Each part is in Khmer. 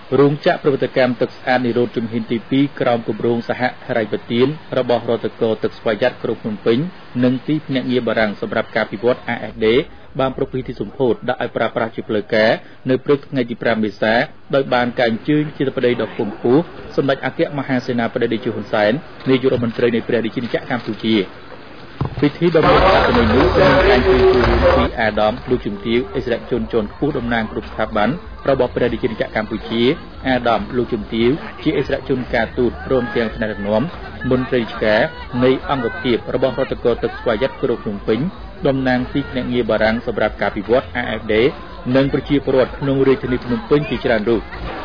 រោងចក្រប្រវត្តិកម្មទឹកស្អាតនិរោធជំហានទី2ក្រោមគម្រោងសហហិរញ្ញប្បទានរបស់រដ្ឋកោទឹកស្វយ័តក្រុងភ្នំពេញនិងទីភ្នាក់ងារបារាំងសម្រាប់ការពិវត្ត ASD បានប្រពៃពិធីសម្ពោធដាក់ឲ្យប្រើប្រាស់ជាផ្លូវការនៅព្រឹកថ្ងៃទី5មេសាដោយបានការអញ្ជើញជាប្រទេសដ៏ខ្ពង់ខ្ពស់សម្ដេចអគ្គមហាសេនាបតីតេជោហ៊ុនសែននាយករដ្ឋមន្ត្រីនៃព្រះរាជាណាចក្រកម្ពុជាពិធីដ៏មានអត្ថន័យនេះមានការជួយរួមពីអាដាមលោកជំទាវអិសរាជជនជាន់ខ្ពស់តំណាងគ្រប់ស្ថាប័នរបស់ព្រះរាជាណាចក្រកម្ពុជាអាដាមលោកជំទាវជាអិសរាជជនការទូតព្រមទាំងថ្នាក់ដឹកនាំមន្ត្រីរាជការនៃអង្គភាពរបស់រដ្ឋកោទឹកស្វយ័តក្រុងភ្នំពេញតំណាងទីភ្នាក់ងារបារាំងសម្រាប់ការពិវត្ត AFD និងប្រជាពលរដ្ឋក្នុងរាជធានីភ្នំពេញជាច្រើនរូប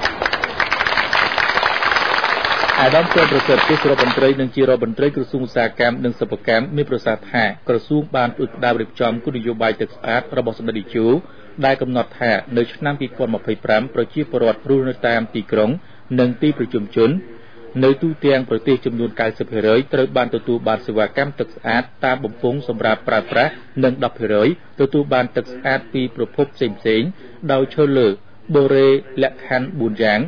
អាដាមជាប្រសិទ្ធជារដ្ឋមន្ត្រីនិងជារដ្ឋមន្ត្រីក្រសួងឧស្សាហកម្មនិងសិប្បកម្មមានប្រសាសន៍ថាក្រសួងបានផ្ដួចរៀបចំគោលនយោបាយទឹកស្អាតរបស់សម្ដេចតេជោដែលកំណត់ថានៅឆ្នាំ2025ប្រជាពលរដ្ឋរស់នៅតាមទីក្រុងនិងទីប្រជុំជននៅទូទាំងប្រទេសចំនួន 90% ត្រូវបានទទួលបានសេវាកម្មទឹកស្អាតតាមបំពង់សម្រាប់ប្រើប្រាស់និង 10% ទទួលបានទឹកស្អាតពីប្រភពផ្សេងៗដោយឈលលើបូរេលក្ខខណ្ឌ4យ៉ាង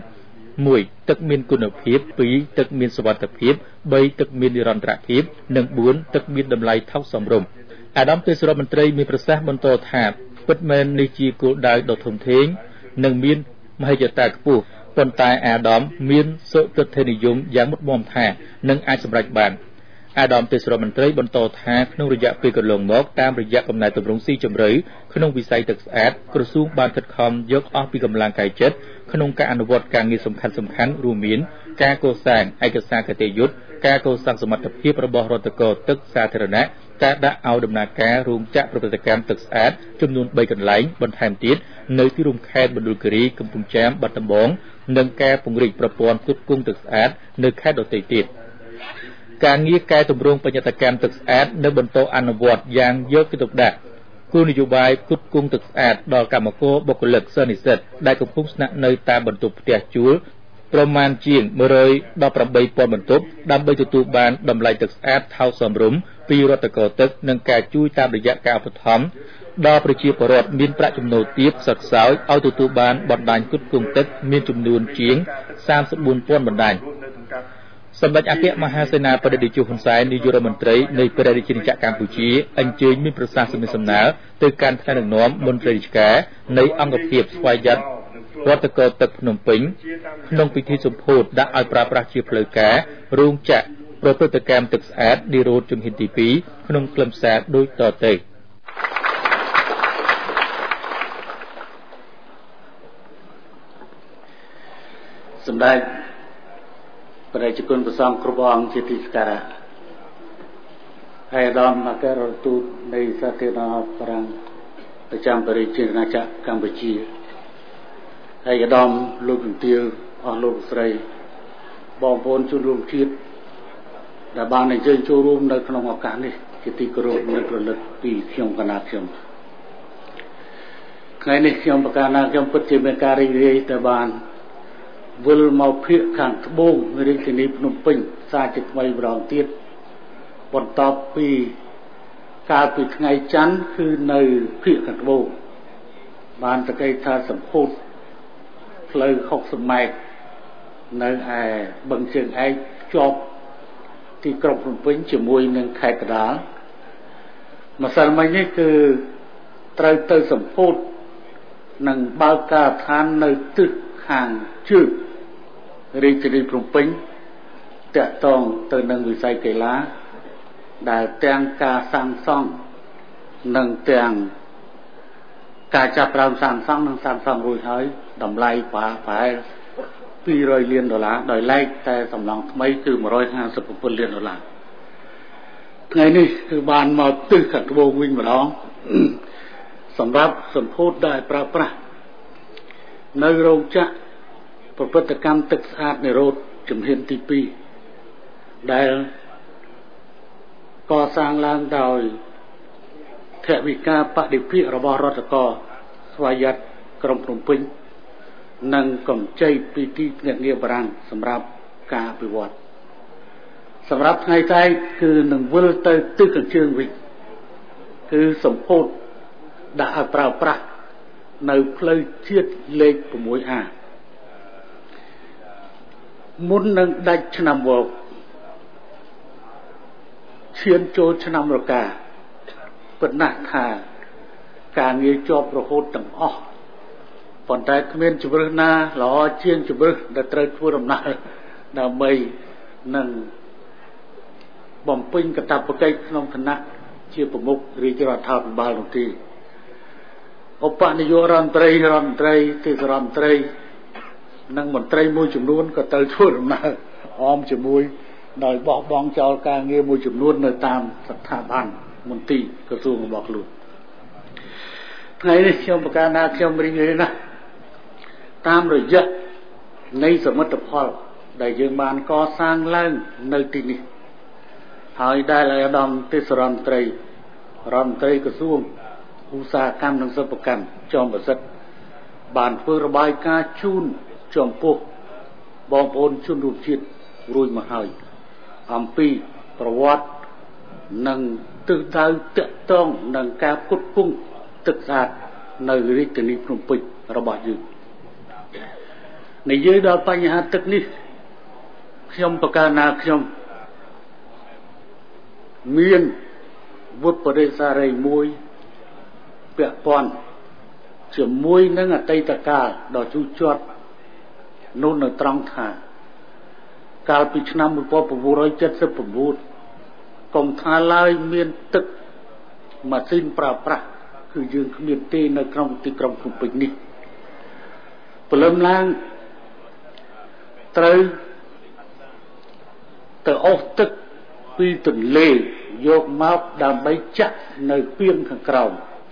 1ទឹកមានគុណភាព2ទឹកមានសុវត្ថិភាព3ទឹកមាននិរន្តរភាពនិង4ទឹកមានតម្លៃថោកសមរម្យអាដាមទេសរដ្ឋមន្ត្រីមានប្រសាសន៍បន្តថាពិតមែននេះជាគោលដៅដ៏ធំធេងនិងមានមហិច្ឆតាខ្ពស់ប៉ុន្តែអាដាមមានសុទិដ្ឋិនិយមយ៉ាងមុតមាំថានឹងអាចសម្រេចបានអាដាមទេសរដ្ឋមន្ត្រីបន្តថាក្នុងរយៈពេលកន្លងមកតាមរយៈកំណែទម្រង់ស៊ីជម្រៅក្នុងវិស័យទឹកស្អាតក្រសួងបានខិតខំយកអស់ពីកម្លាំងកាយចិត្តក្នុងការអនុវត្តការងារសំខាន់ៗរួមមានការកសាងឯកសារគតិយុត្តការកសាងសមត្ថភាពរបស់រដ្ឋកោទឹកសាធារណៈការដាក់ឲ្យដំណើរការរោងចក្រប្រវត្តិកម្មទឹកស្អាតចំនួន3កន្លែងបន្ថែមទៀតនៅទីរួមខេត្តមណ្ឌលគិរីកំពង់ចាមបាត់ដំបងនិងការពង្រីកប្រព័ន្ធផ្គត់ផ្គង់ទឹកស្អាតនៅខេត្តដទៃទៀតការងារកែតម្រង់បញ្ញត្តិកម្មទឹកស្អាតនៅបន្តអនុវត្តយ៉ាងយកចិត្តទុកដាក់គោលនយោបាយផ្គត់ផ្គង់ទឹកស្អាតដល់កម្មករបុគ្គលិកសិស្សនិស្សិតដែលកំពុងស្នាក់នៅតាមបន្ទប់ផ្ទះជួលប្រមាណជាង118,000បន្ទប់ដើម្បីទទួលបានតម្លៃទឹកស្អាតថោកសមរម្យពីរដ្ឋកោទឹកនិងការជួយតាមរយៈការឧបត្ថម្ភដល់ប្រជាពលរដ្ឋមានប្រាក់ចំណូលទាបសក្តិសោយឲ្យទទួលបានបណ្ដាញផ្គត់ផ្គង់ទឹកមានចំនួនជាង34,000បណ្ដាញសម្ដេចអគ្គមហាសេនាបតីតេជោហ៊ុនសែននាយករដ្ឋមន្ត្រីនៃព្រះរាជាណាចក្រកម្ពុជាអញ្ជើញមានប្រសាសន៍សំណើទៅកាន់ថ្នាក់ដឹកនាំមន្ត្រីរាជការនៃអង្គភាពស្វយ័តរដ្ឋកោទឹកភ្នំពេញក្នុងពិធីសម្ពោធដាក់ឲ្យប្រើប្រាស់ជាផ្លូវការរោងចក្រប្រព្រឹត្តកម្មទឹកស្អាតនិរោធជំហានទី2ក្នុងខ្លឹមសារដូចតទៅសម្ដេចព្រះរាជគុណព្រះសង្ឃគ្រប់អង្គជាទីសក្ការៈហើយអាដាមអគ្គរដ្ឋទូតនៃសាធារណរដ្ឋបារាំងប្រចាំព្រះរាជាណាចក្រកម្ពុជាហើយអាដាមលោកជំទាវអស់លោកស្រីបងប្អូនជនរួមជាតិដែលបានអញ្ជើញចូលរួមនៅក្នុងឱកាសនេះជាទីគោរពនិងរលឹកពីខ្ញុំកណាខ្ញុំថ្ងៃនេះខ្ញុំប្រកាសណាខ្ញុំពិតជាមានការរីករាយដែលបានវិលមកភាគខាងត្បូងរាជធានីភ្នំពេញសារជាថ្មីម្ដងទៀតបន្ទាប់ពីកាលពីថ្ងៃច័ន្ទគឺនៅភាគខាងត្បូងបានតកេថាសម្ពោធផ្លូវ60ម៉ែត្រនៅឯបឹងជើងឯកជាប់ទីក្រុងភ្នំពេញជាមួយនឹងខេត្តកណ្ដាលម្សិលមិញនេះគឺត្រូវទៅសម្ពោធនឹងបើកការដ្ឋាននៅទិសខាងជើងរាជធានីភ្នំពេញតាក់ទងទៅនឹងវិស័យកីឡាដែលទាំងការសាងសង់និងទាំងការចាប់ផ្ដើមសាងសង់និងសាងសង់រួចហើយតម្លៃប្រហែល$200 លានដោយឡែកតែសំណង់ថ្មីគឺ$157 លានថ្ងៃនេះគឺបានមកទិសខាងត្បូងវិញម្ដងសម្រាប់សម្ពោធដែលប្រើប្រាស់នៅរោងចក្រប្រព្រឹត្តកម្មទឹកស្អាតនិរោធជំហានទី2ដែលកសាងឡើងដោយថវិកាបដិភាគរបស់រដ្ឋកោស្វយ័តក្រុងភ្នំពេញនិងកម្ចីពីទីភ្នាក់ងារបារាំងសម្រាប់ការអភិវឌ្ឍសម្រាប់ថ្ងៃតែគឺនឹងវិលទៅទិសខាងជើងវិញគឺសម្ពោធដាក់ឲ្យប្រើប្រាស់នៅផ្លូវជាតិលេខ 6A មុននឹងដាច់ឆ្នាំវកឈានចូលឆ្នាំរកាពិតណាស់ថាការងារជាប់រហូតទាំងអស់ប៉ុន្តែគ្មានជំរឿនណាល្អជាងជំរឿនដែលត្រូវធ្វើដំណើរដើម្បីនឹងបំពេញកាតព្វកិច្ចក្នុងឋានៈជាប្រមុខរាជរដ្ឋាភិបាលនោះទេឧបនាយករដ្ឋមន្ត្រីទេសរដ្ឋមន្ត្រីនិងមន្ត្រីមួយចំនួនក៏ទៅធ្វើដំណើរអមជាមួយដោយបោះបង់ចោលការងារមួយចំនួននៅតាមស្ថាប័នមន្ទីរក្រសួងរបស់ខ្លួនថ្ងៃនេះខ្ញុំប្រកាសថាខ្ញុំរីករាយណាស់តាមរយៈនៃសមិទ្ធផលដែលយើងបានកសាងឡើងនៅទីនេះហើយដែលអាដាមទេសរដ្ឋមន្ត្រីរដ្ឋមន្ត្រីក្រសួងឧស្សាហកម្មនិងសិប្បកម្មចំប្រសិទ្ធបានធ្វើរបាយការណ៍ជូនចំពោះបងប្អូនជនរួមជាតិរួចមកហើយអំពីប្រវត្តិនិងទិសដៅតាក់ទងនឹងការផ្គត់ផ្គង់ទឹកស្អាតនៅរាជធានីភ្នំពេញរបស់យើងនិយាយដល់បញ្ហាទឹកនេះខ្ញុំប្រកាសថាខ្ញុំមានវុទ្ធបរិសារីមួយពាក់ព័ន្ធជាមួយនឹងអតីតកាលដ៏ជូរចត់នោះនៅត្រង់ថាកាលពីឆ្នាំ1979កុំថាឡើយមានទឹកម៉ាស៊ីនប្រើប្រាស់គឺយើងគ្មានទេនៅក្នុងទីក្រុងភ្នំពេញនេះព្រលឹមឡើងត្រូវទៅអូសទឹកពីទន្លេយកមកដើម្បីចាក់នៅពាងខាងក្រោម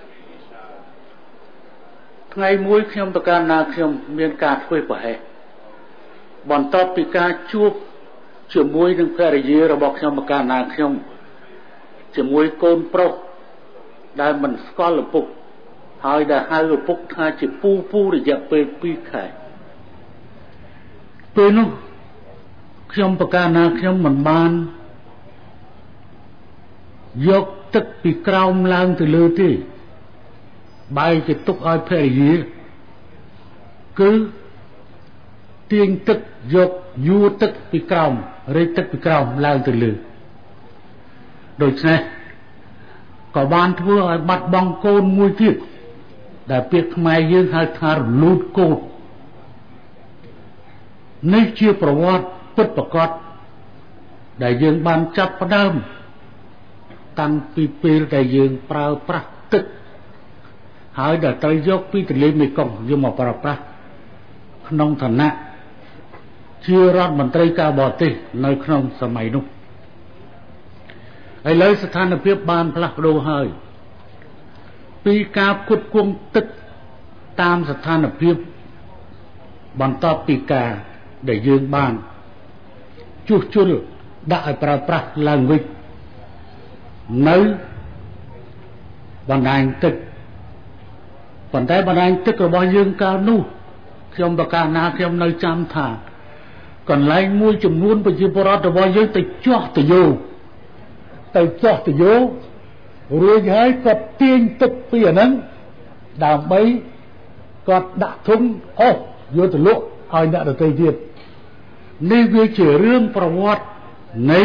ថ្ងៃមួយខ្ញុំប្រកាសថាខ្ញុំមានការធ្វើប្រហែសបន្ទាប់ពីការជួបជាមួយនឹងភរិយារបស់ខ្ញុំប្រកាសថាខ្ញុំជាមួយកូនប្រុសដែលមិនស្គាល់ឪពុកហើយដែលហៅឪពុកថាជាពូរយៈពេល2ខែពេលនោះខ្ញុំប្រកាសថាខ្ញុំមិនបានយកទឹកពីក្រោមឡើងទៅលើទេបែរជាទុកឲ្យភរិយាគឺទាញទឹកយកយួរទឹកពីក្រោមរែកទឹកពីក្រោមឡើងទៅលើដូច្នេះក៏បានធ្វើឲ្យបាត់បង់កូនមួយទៀតដែលពាក្យខ្មែរយើងហៅថារលូតកូននេះជាប្រវត្តិពិតប្រាកដដែលយើងបានចាប់ផ្ដើមតាំងពីពេលដែលយើងប្រើប្រាស់ទឹកហើយដែលត្រូវយកពីទន្លេមេគង្គយកមកប្រើប្រាស់ក្នុងឋានៈជារដ្ឋមន្ត្រីការបរទេសនៅក្នុងសម័យនោះឥឡូវស្ថានភាពបានផ្លាស់ប្ដូរហើយពីការផ្គត់ផ្គង់ទឹកតាមស្ថានភាពបន្ទាប់ពីការដែលយើងបានជួសជុលដាក់ឲ្យប្រើប្រាស់ឡើងវិញនៅបណ្ដាញទឹកប៉ុន្តែបណ្ដាញទឹករបស់យើងកាលនោះខ្ញុំប្រកាសណាខ្ញុំនៅចាំថាកន្លែងមួយចំនួនប្រជាពលរដ្ឋរបស់យើងទៅចោះទៅយោរួចហើយគាត់ទាញទឹកពីអាហ្នឹងដើម្បីគាត់ដាក់ធុងអូសយកទៅលក់ឲ្យអ្នកដទៃទៀតនេះវាជារឿងប្រវត្តិនៃ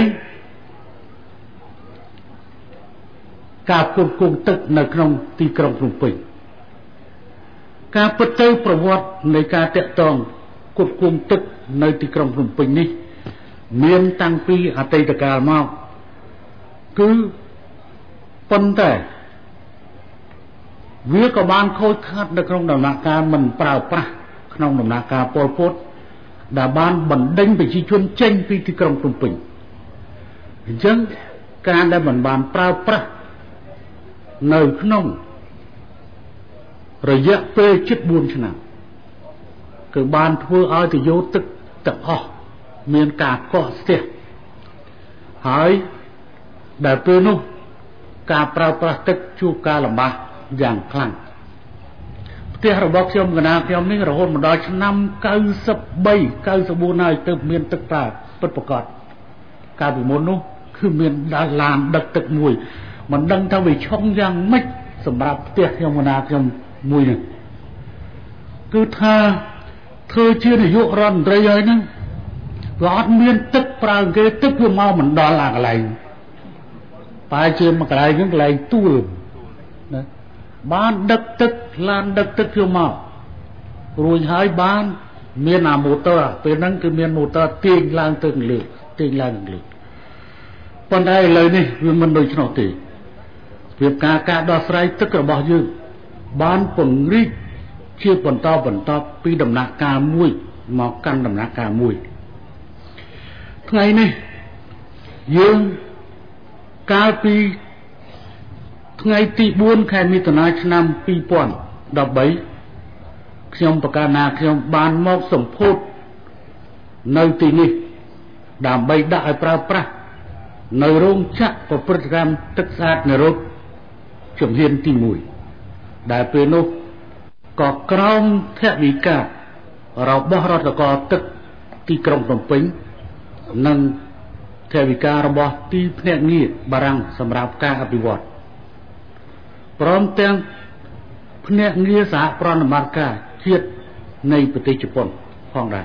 ការផ្គត់ផ្គង់ទឹកនៅក្នុងទីក្រុងភ្នំពេញការពិតទៅប្រវត្តិនៃការតាក់ទងផ្គត់ផ្គង់ទឹកនៅទីក្រុងភ្នំពេញនេះមានតាំងពីអតីតកាលមកគឺប៉ុន្តែវាក៏បានខូចខាតនៅក្នុងដំណាក់កាលមិនប្រើប្រាស់ក្នុងដំណាក់កាលប៉ុលពតដែលបានបណ្ដេញប្រជាជនចេញពីទីក្រុងភ្នំពេញអញ្ចឹងការដែលមិនបានប្រើប្រាស់នៅក្នុងរយៈពេលជិត4ឆ្នាំគឺបានធ្វើឲ្យទៅយកទឹកទាំងអស់មានការកកស្ទះហើយដែលពេលនោះការប្រើប្រាស់ទឹកជួបការលំបាកយ៉ាងខ្លាំងផ្ទះរបស់ខ្ញុំកណាខ្ញុំនេះរហូតមកដល់ឆ្នាំ93 94ហើយទើបមានទឹកប្រើពិតប្រាកដកាលពីមុននោះគឺមានឡានដឹកទឹកមួយមិនដឹងថាវាឆុងយ៉ាងម៉េចសម្រាប់ផ្ទះខ្ញុំកណាខ្ញុំមួយនេះគឺថាធ្វើជានាយករដ្ឋមន្ត្រីហើយហ្នឹងវាអត់មានទឹកប្រើគេទឹកវាមកមិនដល់អាកន្លែងតែជាមួយកន្លែងហ្នឹងកន្លែងទួលណាបានដឹកទឹកឡានដឹកទឹកយកមករួចហើយបានមានអាម៉ូទ័រពេលហ្នឹងគឺមានម៉ូទ័រទាញឡើងទៅលើទាញឡើងលើប៉ុន្តែឥឡូវនេះវាមិនដូច្នោះទេវាការដោះស្រាយទឹករបស់យើងបានពង្រីកជាបន្តពីដំណាក់កាលមួយមកកាន់ដំណាក់កាលមួយថ្ងៃនេះយើងកាលពីថ្ងៃទី4ខែមិថុនាឆ្នាំ2013ខ្ញុំប្រកាសណាខ្ញុំបានមកសម្ពោធនៅទីនេះដើម្បីដាក់ឲ្យប្រើប្រាស់នៅរោងចក្រប្រព្រឹត្តកម្មទឹកស្អាតនិរោធជំហានទី1ដែលពេលនោះក៏ក្រោមថវិការបស់រដ្ឋបាលទឹកទីក្រុងភ្នំពេញនិងថវិការបស់ទីភ្នាក់ងារបារាំងសម្រាប់ការអភិវឌ្ឍព្រមទាំងភ្នាក់ងារសហប្រតិបត្តិការជាតិនៃប្រទេសជប៉ុនផងដែរ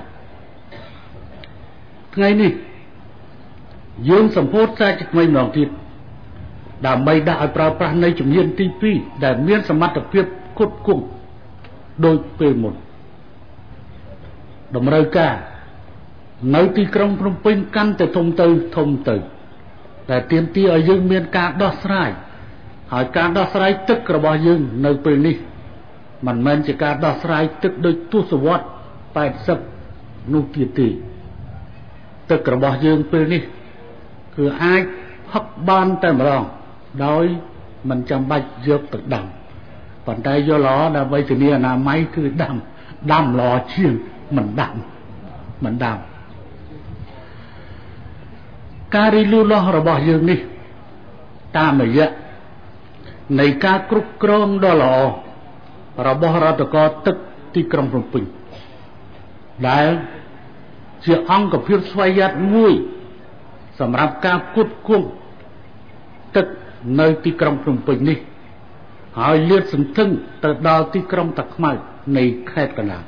ថ្ងៃនេះយើងសម្ពោធសារជាថ្មីម្ដងទៀតដើម្បីដាក់ឲ្យប្រើប្រាស់នៃជំហានទី2ដែលមានសមត្ថភាពផ្គត់ផ្គង់ដោយពេលមុនតម្រូវការនៅទីក្រុងភ្នំពេញកាន់តែធំទៅតែទាមទារឲ្យយើងមានការដោះស្រាយហើយការដោះស្រាយទឹករបស់យើងនៅពេលនេះមិនមែនជាការដោះស្រាយទឹកដោយទសវត្ស80នោះទៀតទេទឹករបស់យើងពេលនេះគឺអាចផឹកបានតែម្ដងដោយមិនចាំបាច់យកទៅដាំប៉ុន្តែយកល្អដើម្បីធានាអនាម័យគឺដាំល្អជាងមិនដាំការរីលូតលាស់របស់យើងនេះតាមរយៈនៃការគ្រប់គ្រងដ៏ល្អរបស់រដ្ឋបាលទឹកទីក្រុងភ្នំពេញដែលជាអង្គភាពស្វ័យយ័តមួយសម្រាប់ការផ្គត់ផ្គង់ទឹកនៅទីក្រុងភ្នំពេញនេះហើយលាតសន្ធឹងទៅដល់ទីក្រុងតាខ្មៅនៃខេត្តកណ្ដាល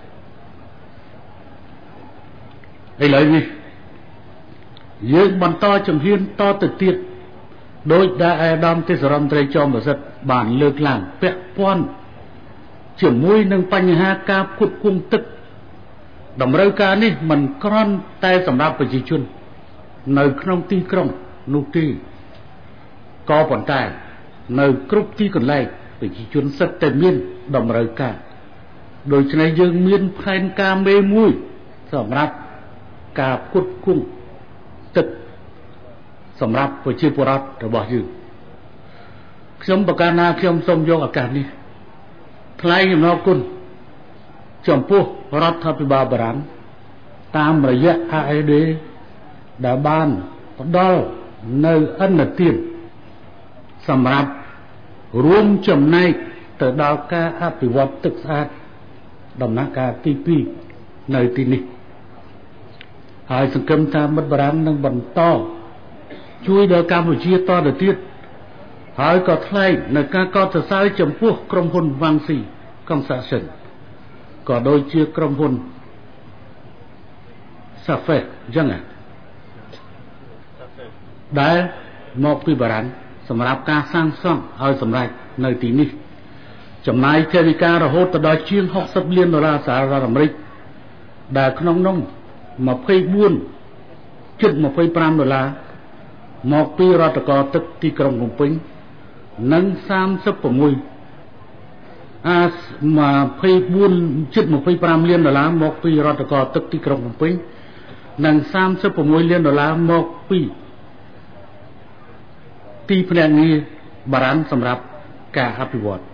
ឥឡូវនេះយើងបន្តជំហានតទៅទៀតដោយដែលអាដាមទេសរដ្ឋមន្ត្រីចោមប្រសិទ្ធបានលើកឡើងពាក់ព័ន្ធជាមួយនឹងបញ្ហាការផ្គត់ផ្គង់ទឹកតម្រូវការនេះមិនគ្រាន់តែសម្រាប់ប្រជាជននៅក្នុងទីក្រុងនោះទេក៏ប៉ុន្តែនៅគ្រប់ទីកន្លែងប្រជាជនសិតតែមានតម្រូវការដូច្នេះយើងមានផែនការមេមួយសម្រាប់ការផ្គត់ផ្គង់ទឹកសម្រាប់ប្រជាពលរដ្ឋរបស់យើងខ្ញុំប្រកាសណាខ្ញុំសូមយកឱកាសនេះថ្លែងអំណរគុណចំពោះរដ្ឋាភិបាលបារាំងតាមរយៈ AED ដែលបានផ្ដល់នៅឥណទានសម្រាប់រួមចំណែកទៅដល់ការអភិវឌ្ឍទឹកស្អាតដំណាក់កាលទី2នៅទីនេះហើយសង្គមថាមិត្តបារាំងនឹងបន្តជួយដល់កម្ពុជាតទៅទៀតហើយក៏ថ្លែងនៅការកោតសរសើរចំពោះក្រុមហ៊ុន Wangxi Construction ក៏ដូចជាក្រុមហ៊ុន Safet អញ្ចឹងដែលមកពីបារាំងសម្រាប់ការសាងសង់ឲ្យសម្រេចនៅទីនេះចំណាយថវិការហូតទៅដល់ជាង$60 លានសហរដ្ឋអាមេរិកដែលក្នុងនោះ24.25 ដុល្លារមកពីរដ្ឋបាលទឹកទីក្រុងភ្នំពេញនិង24.25 លានដុល្លារមកពីរដ្ឋបាលទឹកទីក្រុងភ្នំពេញនិង36 លានដុល្លារមកពីទីភ្នាក់ងារបារាំងសម្រាប់ការអភិវឌ្ឍ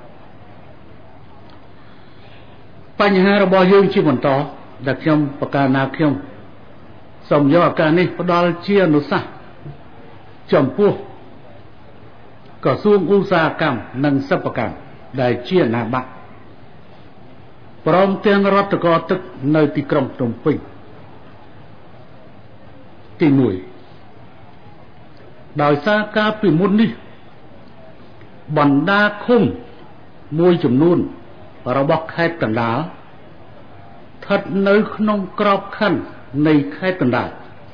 បញ្ហារបស់យើងជាបន្តដែលខ្ញុំប្រកាសណាខ្ញុំសូមយកឱកាសនេះផ្ដល់ជាអនុសាសន៍ចំពោះក្រសួងឧស្សាហកម្មនិងសិប្បកម្មដែលជាអាណាប័ណ្ណព្រមទាំងរដ្ឋបាលទឹកនៅទីក្រុងភ្នំពេញទី1ដោយសារការពីមុននេះបណ្ដាឃុំមួយចំនួនរបស់ខេត្តកណ្ដាលស្ថិតនៅក្នុងក្របខ័ណ្ឌនៃខេត្តកណ្ដាល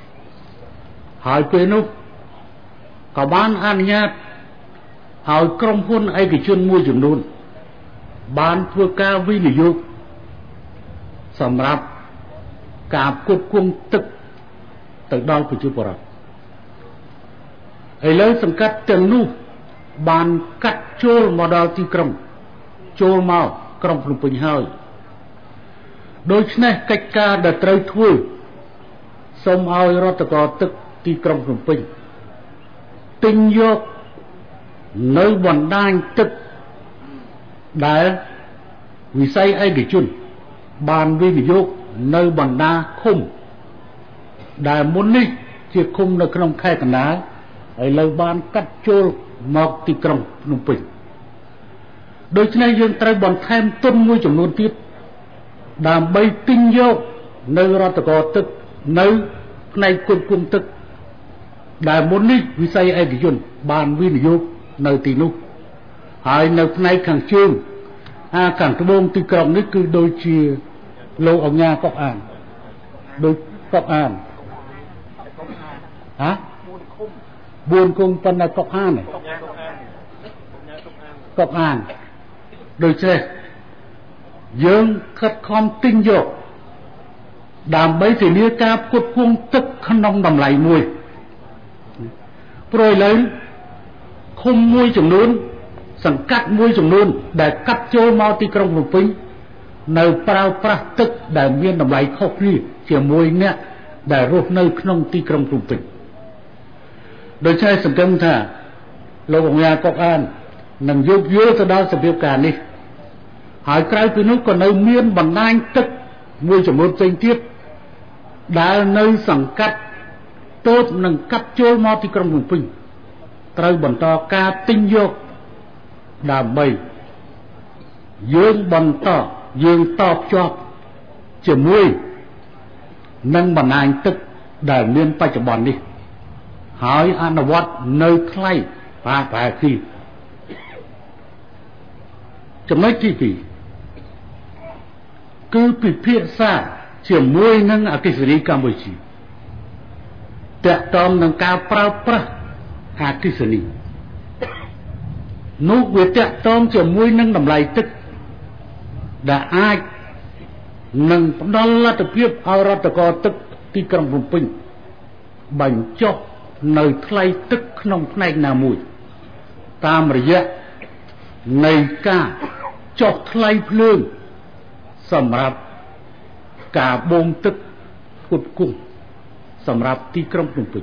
ហើយពេលនោះក៏បានអនុញ្ញាតឲ្យក្រុមហ៊ុនឯកជនមួយចំនួនបានធ្វើការវិនិយោគសម្រាប់ការផ្គត់ផ្គង់ទឹកទៅដល់ប្រជាពលរដ្ឋឥឡូវសង្កាត់ទាំងនោះបានកាត់ចូលមកដល់ទីក្រុងចូលមកក្រុងភ្នំពេញហើយដូច្នេះកិច្ចការដែលត្រូវធ្វើសូមឲ្យរដ្ឋបាលទឹកទីក្រុងភ្នំពេញទិញយកនៅបណ្ដាញទឹកដែលវិស័យឯកជនបានវិនិយោគនៅបណ្ដាឃុំដែលមុននេះជាឃុំនៅក្នុងខេត្តកណ្ដាលឥឡូវបានកាត់ចូលមកទីក្រុងភ្នំពេញដូច្នេះយើងត្រូវបន្ថែមទុនមួយចំនួនទៀតដើម្បីទិញយកនៅរដ្ឋបាលទឹកនៅផ្នែកគ្រប់គ្រងទឹកដែលមុននេះវិស័យឯកជនបានវិនិយោគនៅទីនោះហើយនៅផ្នែកខាងជើងខាងត្បូងទីក្រុងនេះគឺដូចជាលោកអញ្ញាកុកអានដូចកុកអានហ៎4ឃុំប៉ុណ្ណាកុកអានកុកអានដូច្នេះយើងខិតខំទិញយកដើម្បីធានាការផ្គត់ផ្គង់ទឹកក្នុងតម្លៃមួយព្រោះឥឡូវឃុំមួយចំនួនសង្កាត់មួយចំនួនដែលកាត់ចូលមកទីក្រុងភ្នំពេញនៅប្រើប្រាស់ទឹកដែលមានតម្លៃខុសគ្នាជាមួយអ្នកដែលរស់នៅក្នុងទីក្រុងភ្នំពេញដូច្នេះសង្ឃឹមថាលោកអង្គការកុកអាននឹងយោគយល់ទៅដល់សភាពការនេះហើយក្រៅពីនោះក៏នៅមានបណ្ដាញទឹកមួយចំនួនផ្សេងទៀតដែលនៅសង្កាត់ទើបនឹងកាត់ចូលមកទីក្រុងភ្នំពេញត្រូវបន្តការទិញយកដើម្បីយើងបន្តយើងតបជាប់ជាមួយនឹងបណ្ដាញទឹកដែលមានបច្ចុប្បន្ននេះហើយអនុវត្តនៅថ្លៃប្រហែលទីចំណុចទី2គឺពិភាក្សាជាមួយនឹងអគ្គិសនីកម្ពុជាតាក់ទងនឹងការប្រើប្រាស់អគ្គិសនីនោះវាតាក់ទងជាមួយនឹងតម្លៃទឹកដែលអាចនឹងផ្ដល់លទ្ធភាពឲ្យរដ្ឋបាលទឹកទីក្រុងភ្នំពេញបញ្ចុះនៅថ្លៃទឹកក្នុងផ្នែកណាមួយតាមរយៈនៃការចុះថ្លៃភ្លើងសម្រាប់ការបូមទឹកផ្គត់ផ្គង់សម្រាប់ទីក្រុងភ្នំពេញ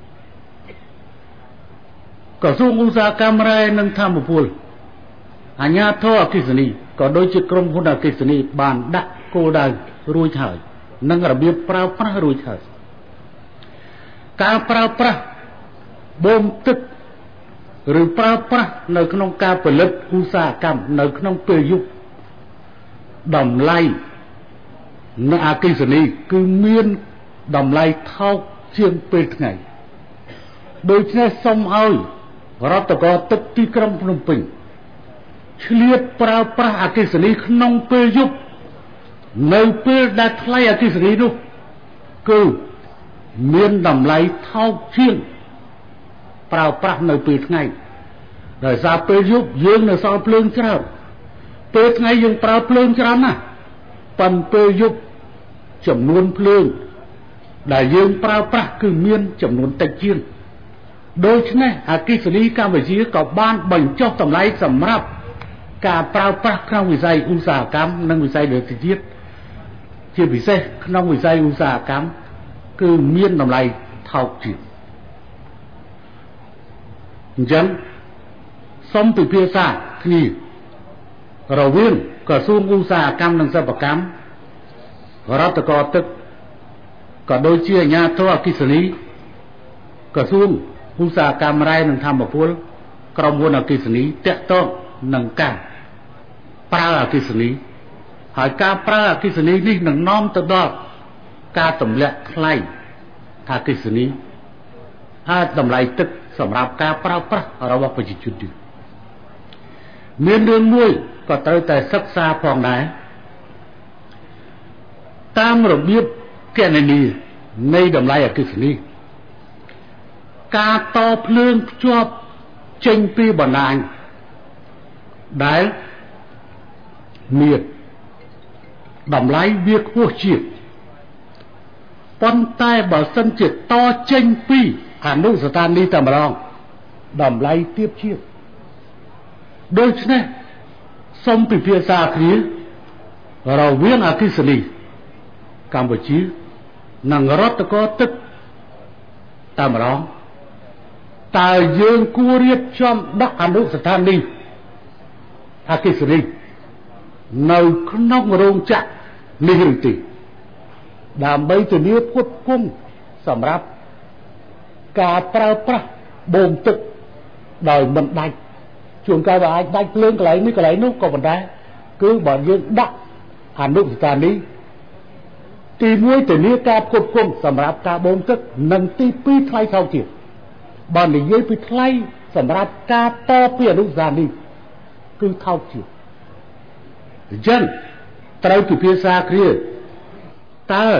ក្រសួងឧស្សាហកម្មរ៉ែនិងធម្មពលអាជ្ញាធរអគ្គិសនីក៏ដូចជាក្រុមហ៊ុនអគ្គិសនីបានដាក់គោលដៅរួចហើយនិងរបៀបប្រើប្រាស់រួចហើយការប្រើប្រាស់បូមទឹកឬប្រើប្រាស់នៅក្នុងការផលិតឧស្សាហកម្មនៅក្នុងពេលយប់តម្លៃនៅអគ្គិសនីគឺមានតម្លៃថោកជាងពេលថ្ងៃដូច្នេះសូមឲ្យរដ្ឋបាលទឹកទីក្រុងភ្នំពេញឆ្លៀតប្រើប្រាស់អគ្គិសនីក្នុងពេលយប់នៅពេលដែលថ្លៃអគ្គិសនីនោះគឺមានតម្លៃថោកជាងប្រើប្រាស់នៅពេលថ្ងៃដោយសារពេលយប់យើងនៅសល់ភ្លើងច្រើនពេលថ្ងៃយើងប្រើភ្លើងច្រើនណាស់ប៉ុន្តែពេលយប់ចំនួនភ្លើងដែលយើងប្រើប្រាស់គឺមានចំនួនតិចជាងដូច្នេះអគ្គិសនីកម្ពុជាក៏បានបញ្ចុះតម្លៃសម្រាប់ការប្រើប្រាស់ក្នុងវិស័យឧស្សាហកម្មនិងវិស័យលើកទឹកចិត្តជាពិសេសក្នុងវិស័យឧស្សាហកម្មគឺមានតម្លៃថោកជាងអញ្ចឹងសូមពិភាក្សាគ្នារវាងក្រសួងឧស្សាហកម្មនិងសិប្បកម្មរដ្ឋបាលទឹកក៏ដូចជាអាជ្ញាធរអគ្គិសនីក្រសួងឧស្សាហកម្មរ៉ែនិងធម្មពលក្រុមហ៊ុនអគ្គិសនីតាក់ទងនឹងការប្រើអគ្គិសនីហើយការប្រើអគ្គិសនីនេះនឹងនាំទៅដល់ការទម្លាក់ថ្លៃអគ្គិសនីហើយតម្លៃទឹកសម្រាប់ការប្រើប្រាស់របស់ប្រជាជនទៀតមានរឿងមួយក៏ត្រូវតែសិក្សាផងដែរតាមរបៀបគណនានៃតម្លៃអគ្គិសនីការតភ្លើងភ្ជាប់ចេញពីបណ្ដាញដែលមានតម្លៃវាខ្ពស់ជាងប៉ុន្តែបើសិនជាតចេញពីអនុស្ថានីយ៍តែម្ដងតម្លៃទាបជាងដូច្នេះសូមពិភាក្សាគ្នារវាងអគ្គិសនីកម្ពុជានិងរដ្ឋកោទឹកតែម្ដងតើយើងគួររៀបចំដាក់អនុស្ថានីយ៍អគ្គិសនីនៅក្នុងរោងចក្រនេះឬទេដើម្បីធានាផ្គត់ផ្គង់សម្រាប់ការប្រើប្រាស់បូមទឹកដោយមិនដាច់ជួនកាលវាអាចដាច់ភ្លើងកន្លែងនេះកន្លែងនោះក៏ប៉ុន្តែគឺបើយើងដាក់អនុស្ថានីយ៍ទី1ធានាការផ្គត់ផ្គង់សម្រាប់ការបូមទឹកនិងទី2ថ្លៃថោកជាងបើនិយាយពីថ្លៃសម្រាប់ការតពីអនុស្ថានីយ៍គឺថោកជាងអញ្ចឹងត្រូវពិភាក្សាគ្នាតើ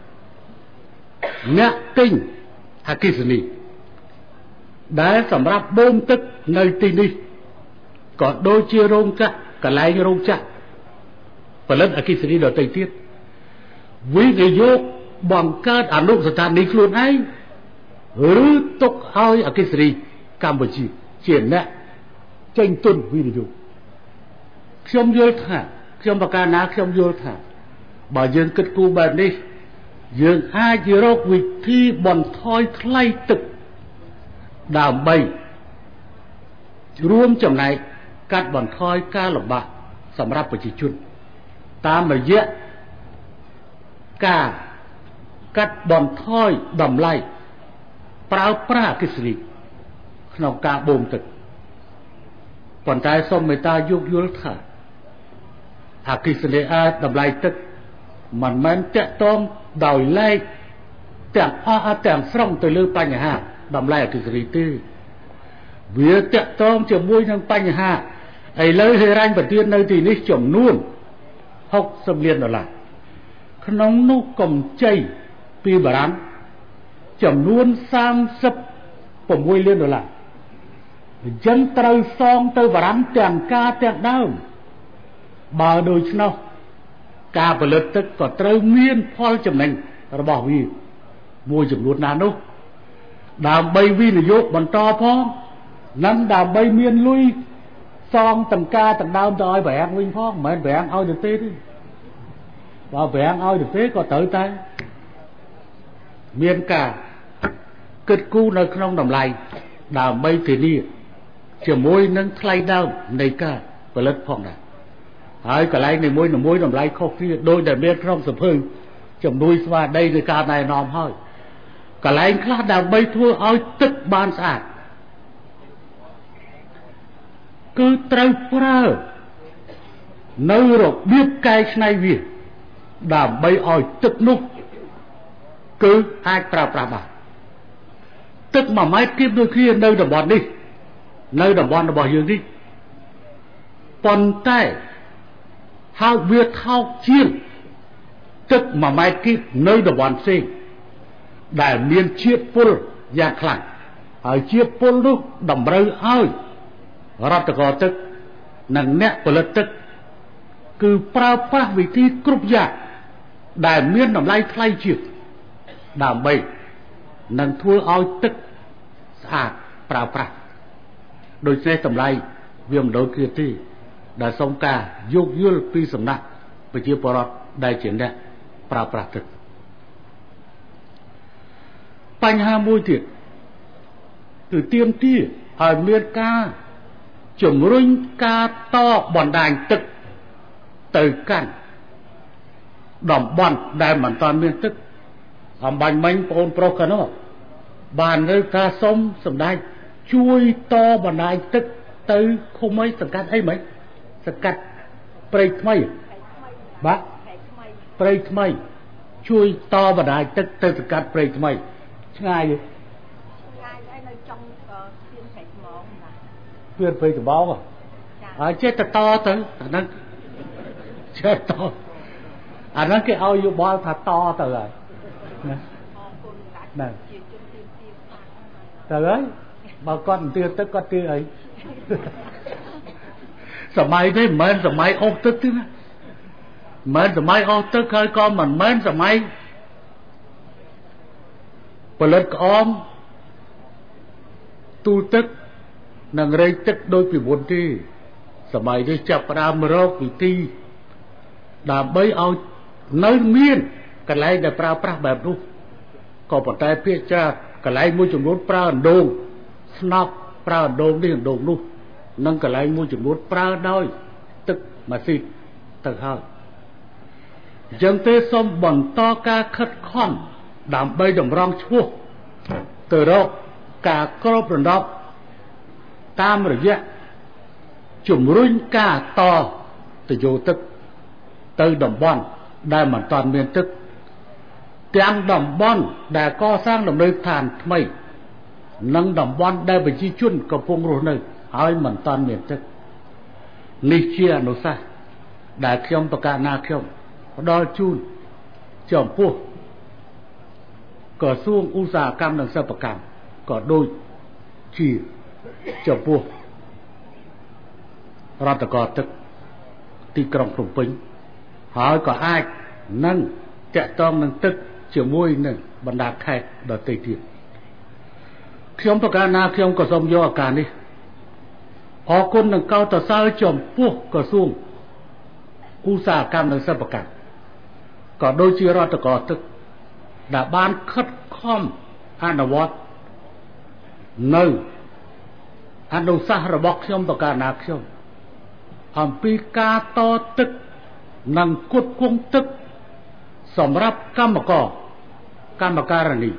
អ្នកទិញអគ្គិសនីដែលសម្រាប់បូមទឹកនៅទីនេះក៏ដូចជារោងចក្រកន្លែងរោងចក្រផលិតអគ្គិសនីដទៃទៀតវិនិយោគបង្កើតអនុស្ថានីយ៍ខ្លួនឯងឬទុកឲ្យអគ្គិសនីកម្ពុជាជាអ្នកចេញទុនវិនិយោគខ្ញុំយល់ថាខ្ញុំប្រកាសណាខ្ញុំយល់ថាបើយើងគិតគូរបែបនេះយើងអាចរកវិធីបន្ថយថ្លៃទឹកដើម្បីរួមចំណែកកាត់បន្ថយការលំបាកសម្រាប់ប្រជាជនតាមរយៈការកាត់បន្ថយតម្លៃប្រើប្រាស់អគ្គិសនីក្នុងការបូមទឹកប៉ុន្តែសូមមេត្តាយោគយល់ថាអគ្គិសនីអាចតម្លៃទឹកមិនមែនតាក់ទងដោយឡែកទាំងអស់ទាំងស្រុងទៅលើបញ្ហាតម្លៃអគ្គិសនីទេវាតាក់ទងជាមួយនឹងបញ្ហាឥឡូវហិរញ្ញប្បទាននៅទីនេះចំនួន$60 លានក្នុងនោះកម្ចីពីបារាំងចំនួន$36 លានអញ្ចឹងត្រូវសងទៅបារាំងទាំងការទាំងដើមបើដូច្នោះការផលិតទឹកក៏ត្រូវមានផលចំណេញរបស់វាមួយចំនួនណានោះដើម្បីវិនិយោគបន្តផងនិងដើម្បីមានលុយសងទាំងការទាំងដើមទៅឲ្យប្រាំងវិញផងមិនមែនប្រាំងឲ្យទៅទេបើប្រាំងឲ្យទៅទេក៏ត្រូវតែមានការគិតគូរនៅក្នុងតម្លៃដើម្បីធានាជាមួយនឹងថ្លៃដើមនៃការផលិតផងដែរហើយកន្លែងនីមួយៗតម្លៃខុសគ្នាដោយដែលមានក្នុងសភៅជំនួយស្មារតីនៃការណែនាំហើយកន្លែងខ្លះដើម្បីធ្វើឲ្យទឹកបានស្អាតគឺត្រូវប្រើនៅរបៀបកែច្នៃវាដើម្បីឲ្យទឹកនោះគឺអាចប្រើប្រាស់បានទឹក1 ម៉ែត្រគីបដូចគ្នានៅតំបន់នេះនៅតំបន់របស់យើងនេះប៉ុន្តែហើយវាថោកជាងទឹក1 ម៉ែត្រគីបនៅតំបន់ផ្សេងដែលមានជាតិពុលយ៉ាងខ្លាំងហើយជាតិពុលនោះតម្រូវឲ្យរដ្ឋកោទឹកនិងអ្នកផលិតទឹកគឺប្រើប្រាស់វិធីគ្រប់យ៉ាងដែលមានតម្លៃថ្លៃជាងដើម្បីនឹងធ្វើឲ្យទឹកស្អាតប្រើប្រាស់ដូច្នេះតម្លៃវាមិនដូចគ្នាទេដែលសូមការយោគយល់ពីសំណាក់ប្រជាពលរដ្ឋដែលជាអ្នកប្រើប្រាស់ទឹកបញ្ហាមួយទៀតគឺទាមទារឲ្យមានការជំរុញការតបណ្ដាញទឹកទៅកាន់តំបន់ដែលមិនទាន់មានទឹកអំបញ្ញមិញបងប្រុសកណោះបានលើកថាសូមសម្ដេចជួយតបណ្ដាញទឹកទៅឃុំអីសង្កាត់អីមិនសង្កាត់ព្រៃថ្មីបាទព្រៃថ្មីជួយតបណ្ដាញទឹកទៅសង្កាត់ព្រៃថ្មីឆ្ងាយទេឆ្ងាយហើយនៅtrongស្ពានព្រៃថ្មងណាស្ពានព្រៃថ្មងហើយចេះតែតទៅអាហ្នឹងចេះតអាហ្នឹងគេឲ្យយោបល់ថាតទៅហើយណាណា Trời ơi, bà con tiêu tức có tiêu ấy. Sợ mày thế mến sợ mày ốc tức chứ. Mến sợ mày ốc tức hơi con mình mến sợ mày. Bà lết ôm tu tức nâng rây tức đôi bị buồn đi. Sợ mày đi chập ra mơ rốc vì ti. Đàm bấy ao nơi miên. Cái này là prao prao bẹp luôn. Còn bọn tay phía cha cái này mua chùm nốt prao ẩn đồn. Snap prao ẩn đồn đi ẩn đồn luôn. Nâng cái này mua chùm nốt prao đôi. Tức mà xịt thật hơi. Dân tế xóm bẩn to ca khất khăn. Đàm bấy đồng rong chua. Từ đó cả crop rừng đọc. Tam rồi dạy. Chùm rinh ca to. Từ vô tức. Từ đồng bọn. Đại mảnh toàn miền tức. Tiếng đồng bọn đã co sang đồng nơi thàn mây. Nâng đồng bọn đã bị chi chuân có phong rô nơi. Hỏi mảnh toàn miền tức. Ní chia nó xa. Đã khiêm bà cả na khiêm. Đó chun. Chồng phô. Có xuông u xa cam nâng xa bà cam. Có đôi. Chỉ. Chồng phô. Ra ta có tức. Tí krong Phnom Penh. Hỏi có ai nâng chạy tông nâng tức chiều môi nâng bằng đạp khai đợt tây thiệt. Khi ông bà ca na khi ông có dòng vô cả đi. Họ côn nâng cao tờ sao chồng phúc có xuống. U xa cam nâng sơ bà cả. Có đôi chia ra có tức. Đã ban khất khom anh là vọt. Nơi anh đâu xa ra bọc khi ông bà ca na khi ông. Ông pi ca to tức. Nang kut kung tức sầm rap cam cỏ cam cà rani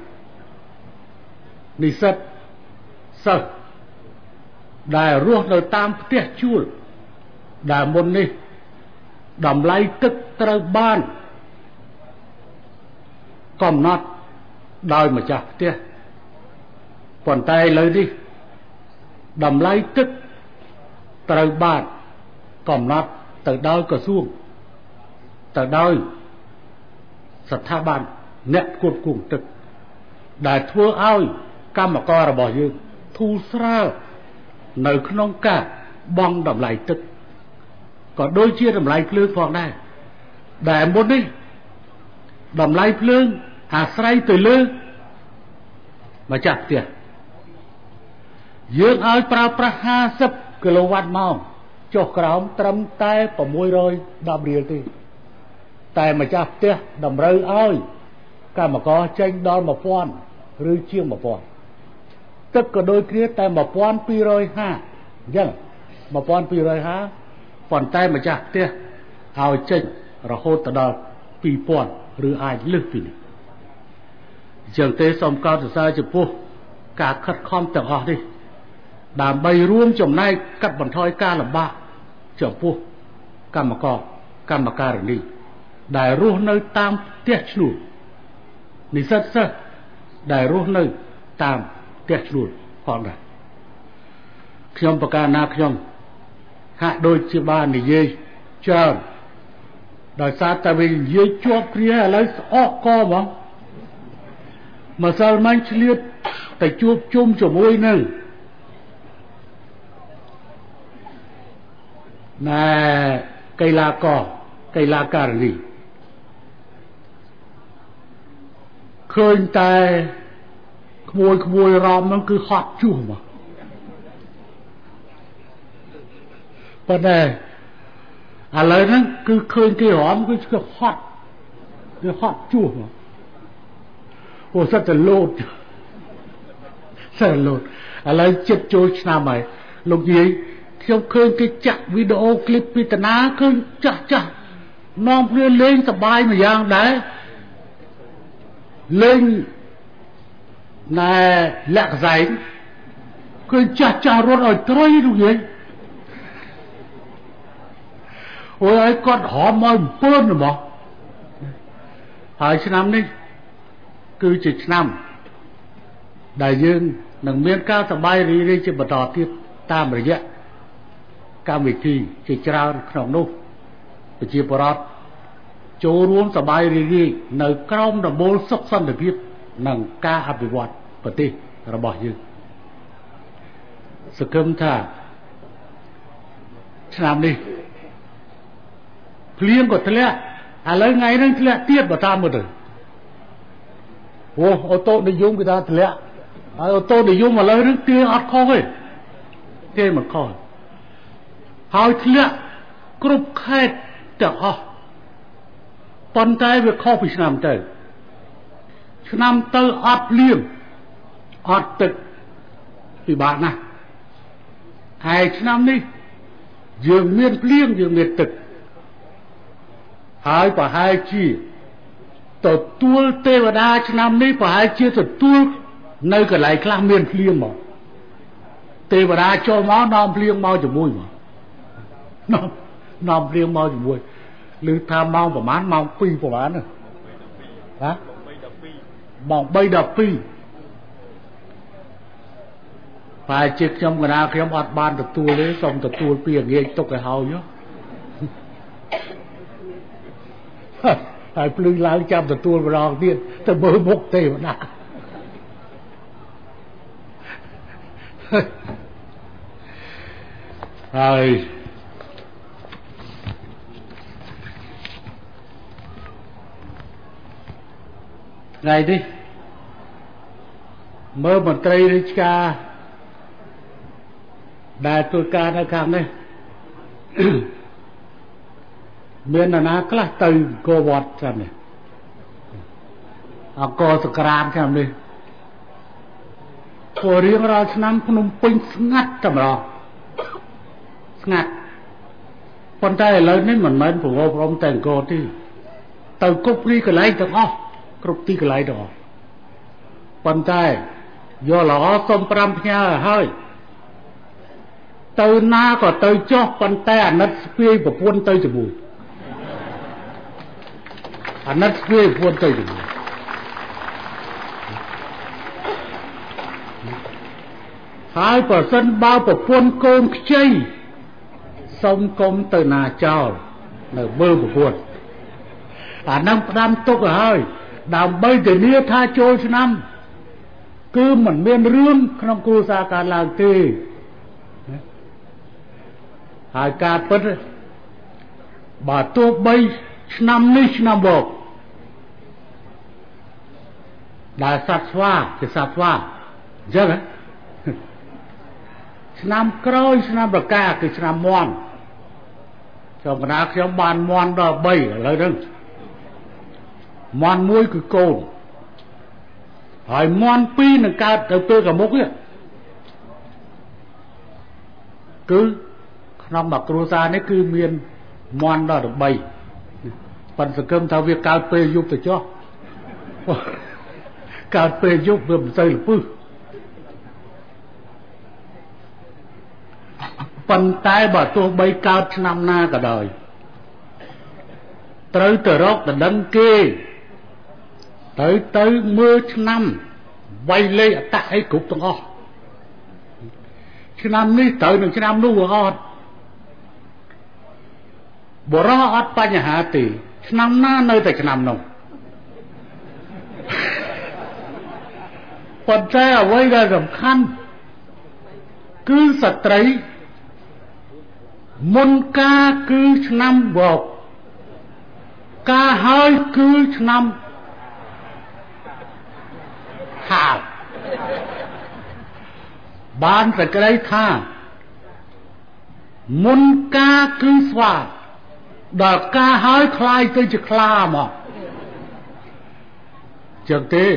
ni sat sơ đại ruột đời tam tiết chul đại môn ni đầm lay tức trời ban còn nát đòi mà chặt tiết còn tay lấy đi đầm lay tức trời ban còn nát từ đôi cờ xuông từ đôi sạch tha bàn nét cột cùng trực đại thua ơi cam mà co là bỏ dương thu sra nơi không cả bong đầm lại tức còn đôi chia đầm lại lương phòng đây đại muốn đi đầm lại lương hà say từ lương mà chặt tiền dương ơi pra 50 kW mau cho krong trâm tay và môi rồi đầm riêng thì tại mà chặt tiếc đầm rơi ơi cả mà có tranh đo mà pon rư chiêng mà pon tất cả đôi kia tại mà pon pi rồi ha dân mà pon pi rồi ha còn tay mà chặt tiếc ao tranh rồi hốt tờ đo pi pon rư ai lướt pin trường tế xong cao từ xa chụp vô cả khất khom tờ họ đi đàm bày ruông chồng nay cắt bàn thoi ca là 3 chở vô cam mà co cam mà ca rồi đi đại ruột nơi tam tiết luôn, ní rất rất đại ruột nơi tam tiết luôn còn này, khi ông bà ca na khi ông hạ đôi chia ba này dây chờ, đại sa ta vì dây chua kia lấy óc co mà sao mang liệt tại chuột chung cho môi nè, nè cây la cỏ cây la cà ri khơi tay khôi ròm nó cứ hot chua mà còn này lời nó cứ khơi cái ròm cứ hot chua mà ôi rất là lột lời chết trôi nào mày lúc gì khi ông khơi cái chặt video clip vì tà ná khơi chặt nó lên tập bài mà giang đấy lên nè lạc giải khơi chặt rốt ở trôi đúng vậy ôi ấy con họ mời bơn rồi mà hỏi chứ năm đi cứ chỉ năm đại dương nâng miền cao tập bài đi chứ bà tỏ tiếp ta mà vậy cam vị thi chỉ trao khổng nô chỉ bảo rót chỗ ruộng sờ bay đi nơi cong đầm bồn sốc sân để biết nâng ca áp vật vật ti rồi bỏ dư សង្ឃឹមថាឆ្នាំនេះភ្លៀងក៏ធ្លាក់ឥឡូវថ្ងៃហ្នឹងធ្លាក់ទៀតបើតាមមើលទៅអូតូនិយមគេថាធ្លាក់ហើយអូតូនិយមឥឡូវហ្នឹងទាអត់ខុសទេទេមិនខុសហើយធ្លាក់គ្រប់ខេត្តទាំងអស់ប៉ុន្តែវាខុសពីឆ្នាំទៅអត់ភ្លៀងអត់ទឹកពិបាកណាស់ហើយឆ្នាំនេះយើងមានភ្លៀងយើងមានទឹកហើយប្រហែលជាទទួលទេវតាឆ្នាំនេះប្រហែលជាទទួលនៅកន្លែងខ្លះមានភ្លៀងមកទេវតាចូលមកនាំភ្លៀងមកជាមួយមកនាំភ្លៀងមកជាមួយឬថាម៉ោងប្រហែលម៉ោង2ប្រហែលណាម៉ោង3:12ប្រហែលជាខ្ញុំកណាខ្ញុំអត់បានទទួលទេសូមទទួលពីងាយទុកឲ្យហើយហើយភ្លឺឡើងចាំទទួលម្ដងទៀតទៅមើលមុខទេវតាហើយថ្ងៃនេះមើលមន្ត្រីរាជការដែលធ្វើការនៅខាងនេះមាននរណាខ្លះទៅអង្គរវត្តឆ្នាំនេះអង្គរសក្រានឆ្នាំនេះព្រោះរៀងរាល់ឆ្នាំភ្នំពេញស្ងាត់តែម្ដងស្ងាត់ប៉ុន្តែឥឡូវនេះមិនមែនប្រមូលផ្ដុំតែអង្គរទេទៅគ្រប់ទីកន្លែងទាំងអស់គ្រប់ទីកន្លែងទាំងអស់ប៉ុន្តែយកល្អសុំ5ផ្ញើហើយទៅណាក៏ទៅចុះប៉ុន្តែអាណិតស្ពាយប្រពន្ធទៅជាមួយអាណិតស្ពាយប្រពន្ធទៅជាមួយហើយប្រសិនបើប្រពន្ធកូនខ្ចីសុំកុំទៅណាចោលនៅមើលប្រពន្ធអានឹងផ្ដាំទុកឲ្យហើយដើម្បីធានាថាចូលឆ្នាំគឺមិនមានរឿងក្នុងគ្រួសារកើតឡើងទេហើយការពិតបើទោះបីឆ្នាំនេះឆ្នាំបកដែលសត្វស្វាជាសត្វស្វាអញ្ចឹងឆ្នាំក្រោយឆ្នាំប្រកាគឺឆ្នាំមន់ខ្ញុំកណាខ្ញុំបានមន់ដល់3ឥឡូវហ្នឹងមន់1គឺកូនហើយមន់2នឹងកើតទៅពេលកមុខនេះគឺក្នុងមួយគ្រួសារនេះគឺមានមន់ដល់3ប៉ុន្តែសង្ឃឹមថាវាកើតពេលយប់ទៅចុះកើតពេលយប់វាមិនទៅលពឹសប៉ុន្តែបើទោះបីកើតឆ្នាំណាក៏ដោយត្រូវទៅរកដណ្ដឹងគេទៅមើលឆ្នាំវាយលេខអត្តអីគ្រប់ទាំងអស់ឆ្នាំនេះត្រូវនឹងឆ្នាំនោះអត់បរោះអត់បញ្ហាទេឆ្នាំណានៅតែឆ្នាំនោះប៉ុន្តែអ្វីដែលសំខាន់គឺស្ត្រីមុនការគឺឆ្នាំបកការហើយគឺឆ្នាំខាលបានតែក្តីថាមុនការគឺស្វាដល់ការហើយคล้ายទៅជាខ្លាមកចឹងទេ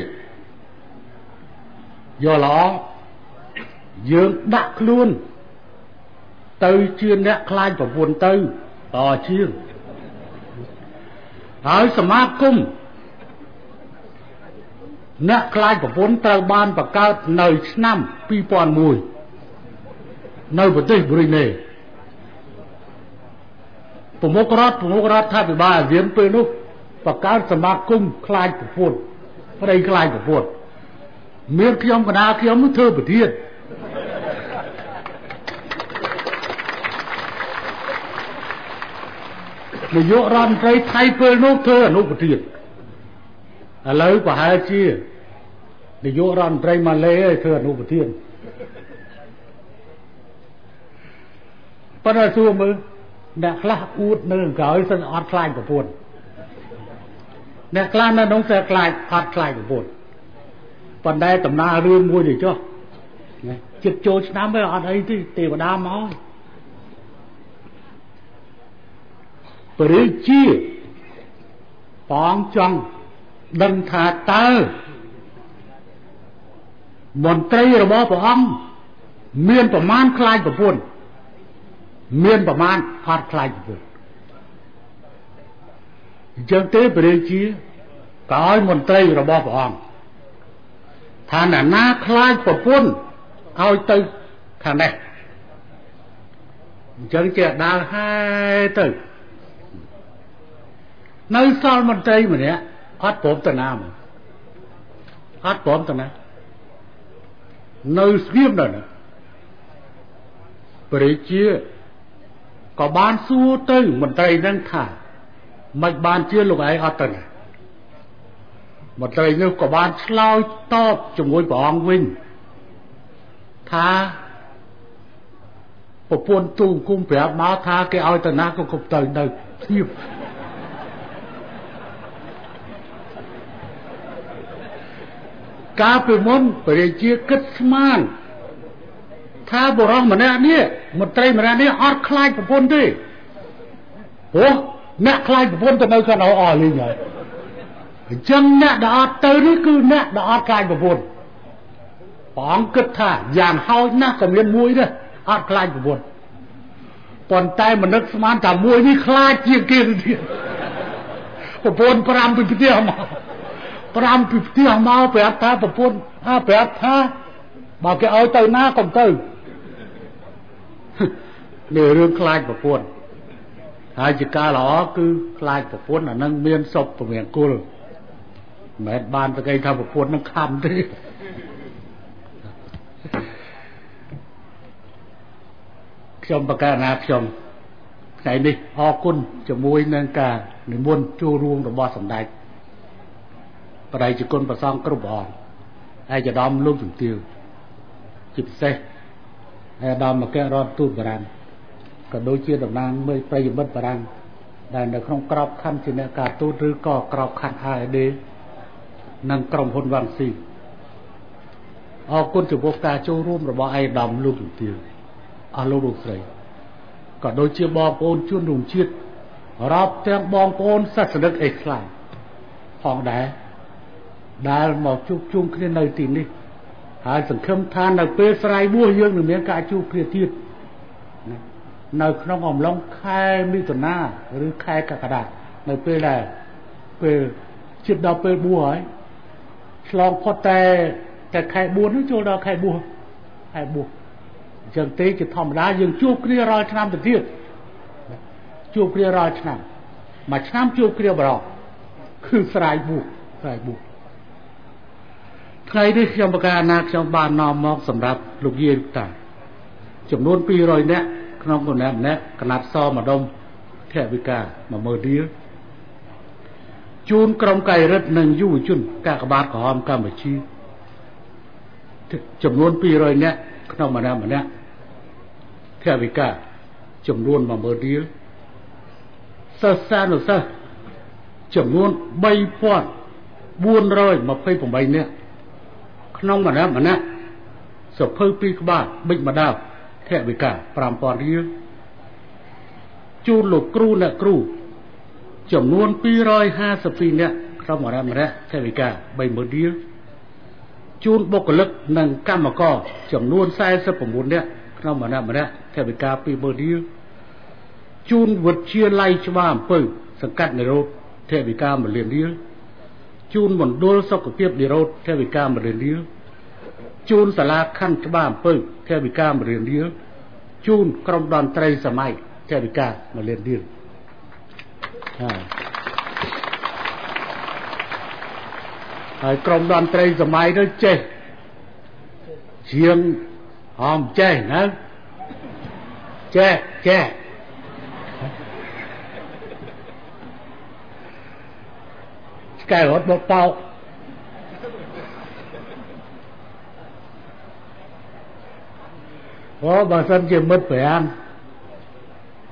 យកល្អយើងដាក់ខ្លួនទៅជាអ្នកខ្លាចប្រពន្ធទៅតជាងហើយសមាគមអ្នកខ្លាចប្រពន្ធត្រូវបានបង្កើតនៅឆ្នាំ2001នៅប្រទេសប៊្រុយណេប្រមុខរដ្ឋាភិបាលអាស៊ានពេលនោះបង្កើតសមាគមខ្លាចប្រពន្ធប្តីខ្លាចប្រពន្ធមានខ្ញុំកណាខ្ញុំធ្វើប្រធាននាយករដ្ឋមន្ត្រីថៃពេលនោះធ្វើអនុប្រធានឥឡូវប្រហែលជានាយករដ្ឋមន្ត្រីម៉ាឡេធ្វើអនុប្រធានប៉ុន្តែសួរមើលអ្នកខ្លះអួតនៅក្រោយសឹងអត់ខ្លាចប្រពន្ធអ្នកខ្លះនៅក្នុងតែខ្លាចអត់ខ្លាចប្រពន្ធប៉ុន្តែដំណើររឿងមួយទៅចុះចិត្តចូលឆ្នាំទៅអត់អីទេទេវតាមកព្រះរាជាបងចង់ដឹងថាតើមន្ត្រីរបស់ព្រះអង្គមានប្រមាណខ្លាចប្រពន្ធមានប្រមាណអត់ខ្លាចប្រពន្ធអញ្ចឹងទេព្រះរាជាក៏ឲ្យមន្ត្រីរបស់ព្រះអង្គថាអ្នកណាខ្លាចប្រពន្ធឲ្យទៅខាងនេះអញ្ចឹងជាដើរហែទៅនៅសល់មន្ត្រីម្នាក់អត់ព្រមទៅណាមកអត់ព្រមទៅណានៅស្ងៀមដល់ណាព្រះរាជាក៏បានសួរទៅមន្ត្រីនឹងថាមិនបានជាលោកឯងអត់ទៅណាមន្ត្រីនោះក៏បានឆ្លើយតបជាមួយព្រះអង្គវិញថាប្រពន្ធទូគុំប្រាប់មកថាគេឲ្យទៅណាក៏គប់ទៅនៅធៀបកាលពីមុនព្រះរាជាគិតស្មានថាបុរសម្នាក់នេះមន្ត្រីម្នាក់នេះអត់ខ្លាចប្រពន្ធទេព្រោះអ្នកខ្លាចប្រពន្ធទៅនៅខាងនោះអស់លីងហើយអញ្ចឹងអ្នកដែលអត់ទៅនេះគឺអ្នកដែលអត់ខ្លាចប្រពន្ធព្រះអង្គគិតថាយ៉ាងហោចណាស់ក៏មានមួយដែរអត់ខ្លាចប្រពន្ធប៉ុន្តែមនុស្សស្មានថាមួយនេះខ្លាចជាងគេទៀតប្រពន្ធ5ពីផ្ទះមក5ពីផ្ទះមកប្រាប់ថាប្រពន្ធប្រាប់ថាបើគេឲ្យទៅណាកុំទៅនេះរឿងខ្លាចប្រពន្ធហើយជាការល្អគឺខ្លាចប្រពន្ធអានឹងមានសុភមង្គលមិនមែនបានតែគេថាប្រពន្ធនឹងខំទេខ្ញុំប្រកាសណាខ្ញុំថ្ងៃនេះអរគុណជាមួយនឹងការនិមន្តចូលរួមរបស់សម្ដេចបរិយាគុណប្រសងគ្រប់ព្រះអង្គឯកឧត្តមលោកជំទាវជាពិសេសឯកឧត្តមអគ្គរដ្ឋទូតបារាំងក៏ដូចជាតំណាងមេប្រិយមិត្តបារាំងដែលនៅក្នុងក្របខ័ណ្ឌជាអ្នកការទូតឬក៏ក្របខ័ណ្ឌ AID និងក្រុមហ៊ុនវ៉ាន់ស៊ីអរគុណចំពោះការចូលរួមរបស់ឯកឧត្តមលោកជំទាវអស់លោកលោកស្រីក៏ដូចជាបងប្អូនជនរួមជាតិរាប់ទាំងបងប្អូនសាសនិកអេស្លាមផងដែរដែលមកជួបជុំគ្នានៅទីនេះហើយសង្ឃឹមថានៅពេលស្រ័យបួសយើងនឹងមានការជួបគ្នាទៀតនៅក្នុងអំឡុងខែមិថុនាឬខែកក្កដានៅពេលដែលពេលជិតដល់ពេលបួសហើយឆ្លងផុតតែខែ4នោះចូលដល់ខែបួសអញ្ចឹងទេជាធម្មតាយើងជួបគ្នារាល់ឆ្នាំទៅទៀតជួបគ្នារាល់ឆ្នាំមួយឆ្នាំជួបគ្នាម្ដងគឺស្រ័យបួសថ្ងៃនេះខ្ញុំប្រកាសណាខ្ញុំបាននាំមកសម្រាប់លោកយាយលោកតាចំនួន200នាក់ក្នុងគណៈម្នាក់កណាត់សម្ដុំថវិកា10000រៀលជូនក្រុមកាយរដ្ឋនិងយុវជនកាកបាទក្រហមកម្ពុជាចំនួន200នាក់ក្នុងម្នាក់ថវិកាចំនួន10000រៀលសិស្សានុសិស្សចំនួន3428នាក់ក្នុងម្នាក់សភៅ2ក្បាលបិចម្ដៅថវិកា5000រៀលជូនលោកគ្រូអ្នកគ្រូចំនួន252នាក់ក្នុងម្នាក់ថវិកា30000រៀលជូនបុគ្គលិកនិងកម្មករចំនួន49នាក់ក្នុងម្នាក់ថវិកា20000រៀលជូនវិទ្យាល័យច្បារអំពៅសង្កាត់និរោធថវិកា1លានរៀលជូនមណ្ឌលសុខភាពនិរោធថវិកា1លានរៀលជូនសាលាខណ្ឌច្បារអំពៅថវិកា1លានរៀលជូនក្រុមតន្ត្រីសម័យថវិកា1លានរៀលហើយក្រុមតន្ត្រីសម័យនោះចេះជាងអមចេះណាចេះឆ្កែរត់បោកបើសិនជាមិត្តប្រាំ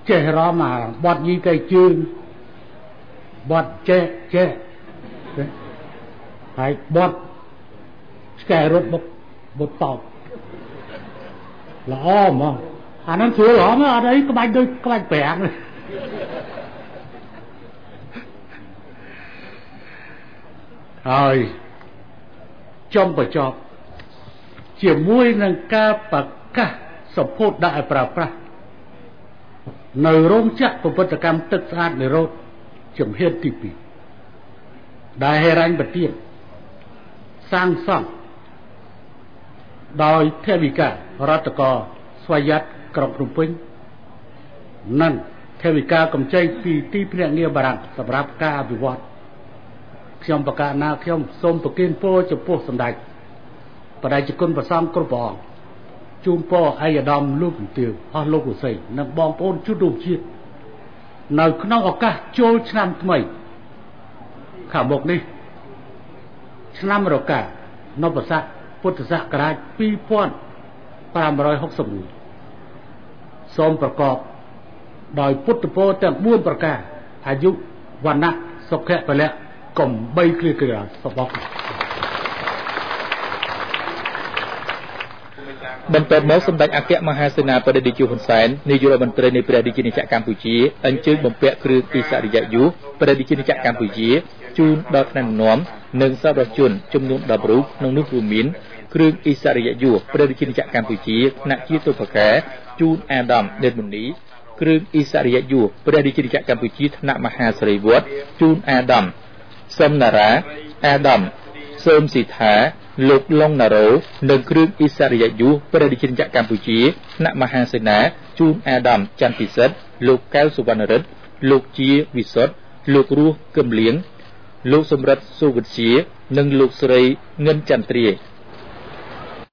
ចេះរមបត់យីកៃជើងបត់ចេះហើយបត់ឆ្កែរត់បុតតបល្អហ្មងអានឹងស្រួលហ៎អត់អីក្បាច់ដូចក្បាច់ប្រាំងហើយចំបញ្ចប់ជាមួយនឹងការប្រកាសសម្ពោធដាក់ឲ្យប្រើប្រាស់នៅរោងចក្រប្រតិកម្មទឹកស្អាតនិរោធជំហានទី2ដែលហេរញ្ញប្បទានសាងសង់ដោយថវិការដ្ឋកោស្វយ័តក្រុងភ្នំពេញនិងថវិកាកម្ចីពីទីភ្នាក់ងារបារាំងសម្រាប់ការអភិវឌ្ឍខ្ញុំប្រកាសណាខ្ញុំសូមប្រគិនពរចំពោះសម្ដេចបដិជគុណព្រះសង្ឃគ្រប់ព្រះអង្គជូនពរឯកឧត្តមលោកជំទាវអស់លោកលោកស្រីនិងបងប្អូនជនរួមជាតិនៅក្នុងឱកាសចូលឆ្នាំថ្មីខាងមុខនេះឆ្នាំរកានពស័កពុទ្ធសករាជ2561សូមប្រកបដោយពុទ្ធពរទាំង4ប្រការអាយុវណ្ណៈសុខៈពលៈកំបីគ្រាគ្រាសបកបន្ទាប់មកសម្ដេចអគ្គមហាសេនាបតីតេជោហ៊ុនសែននាយករដ្ឋមន្ត្រីនៃព្រះរាជាណាចក្រកម្ពុជាអញ្ជើញបំពាក់គ្រឿងឥស្សរិយយសព្រះរាជាណាចក្រកម្ពុជាជូនដល់ថ្នាក់ដឹកនាំនិងសប្បុរសជនចំនួន10រូបក្នុងនោះរួមមានគ្រឿងឥស្សរិយយសព្រះរាជាណាចក្រកម្ពុជាថ្នាក់ជាតុបការជូនអាដាមនេតមុនីគ្រឿងឥស្សរិយយសព្រះរាជាណាចក្រកម្ពុជាថ្នាក់មហាសិរីវត្តជូនអាដាមសំណារាអាដាមសើមស៊ីថាលោកឡុងណារ៉ូនិងគ្រឿងឥស្សរិយយសព្រះរាជាណាចក្រកម្ពុជាថ្នាក់មហាសេនាជូនអាដាមច័ន្ទពិសិដ្ឋលោកកែវសុវណ្ណរិទ្ធលោកជាវិសុទ្ធលោករស់កឹមលៀងលោកសំរិទ្ធសុវិទ្យានិងលោកស្រីងិនចន្ទ្រា